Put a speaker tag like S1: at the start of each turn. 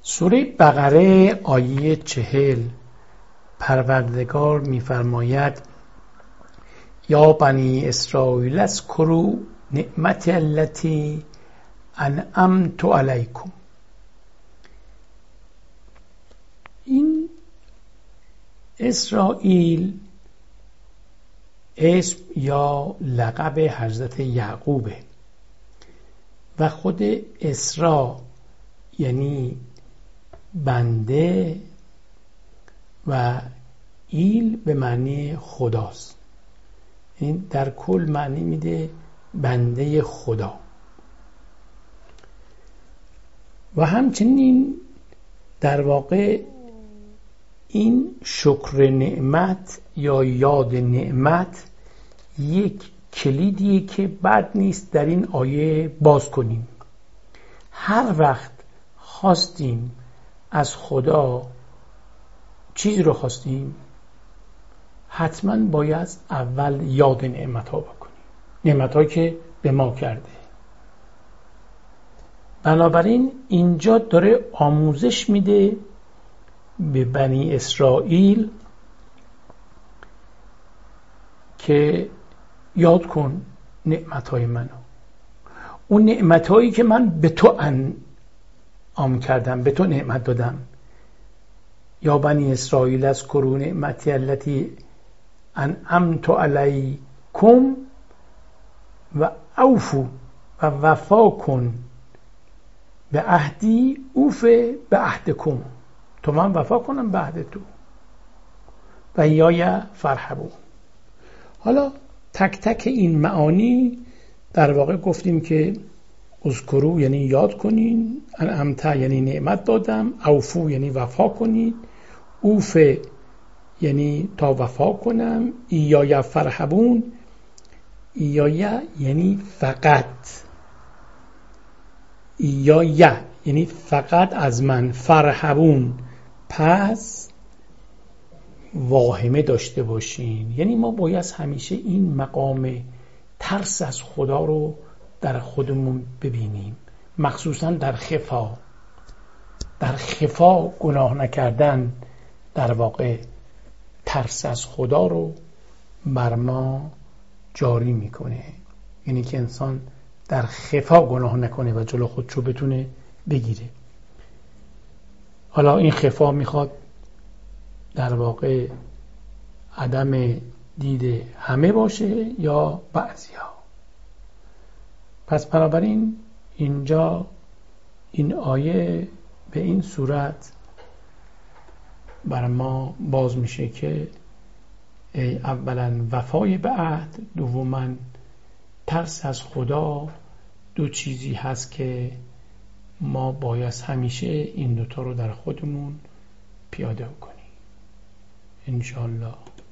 S1: سوره بقره آیه 40 پروردگار می‌فرماید یا بنی اسرائیل اذکروا نعمتی التی انعمت علیکم. این اسرائیل اسم یا لقب حضرت یعقوبه و خود اسرا یعنی بنده و ایل به معنی خداست. این در کل معنی میده بنده خدا. و همچنین در واقع این شکر نعمت یا یاد نعمت یک کلیدیه که بد نیست در این آیه باز کنیم. هر وقت خواستیم از خدا چیزی رو خواستیم حتما باید اول یاد نعمت ها بکنیم، نعمت هایی که به ما کرده. بنابراین اینجا داره آموزش میده به بنی اسرائیل که یاد کن نعمت های منو، اون نعمت هایی که من به تو انعام کردم، به تو نعمت دادم. یا بنی اسرائیل اذکروا نعمتی التی انعمت علیکم و اوفوا و وفا کن به عهدی اوف به عهدکم، تو من وفا کنم به عهد تو و ایای فرحبون. حالا تک تک این معانی در واقع گفتیم که اذکروا یعنی یاد کنین، انعمت یعنی نعمت دادم، اوفو یعنی وفا کنین، اوف یعنی تا وفا کنم، ایای فرحبون، ایای یعنی فقط، ایای یعنی فقط از من، فرحبون پس واهمه داشته باشین. یعنی ما باید همیشه این مقام ترس از خدا رو در خودمون ببینیم، مخصوصا در خفا. در خفا گناه نکردن در واقع ترس از خدا رو بر ما جاری میکنه. یعنی که انسان در خفا گناه نکنه و جلو خودشو بتونه بگیره. حالا این خفا میخواد در واقع عدم دید همه باشه یا بعضی‌ها. پس بنابراین اینجا این آیه به این صورت بر ما باز میشه که اولا وفای به عهد، دوما ترس از خدا، دو چیزی هست که ما باید همیشه این دوتا رو در خودمون پیاده کنیم انشاءالله.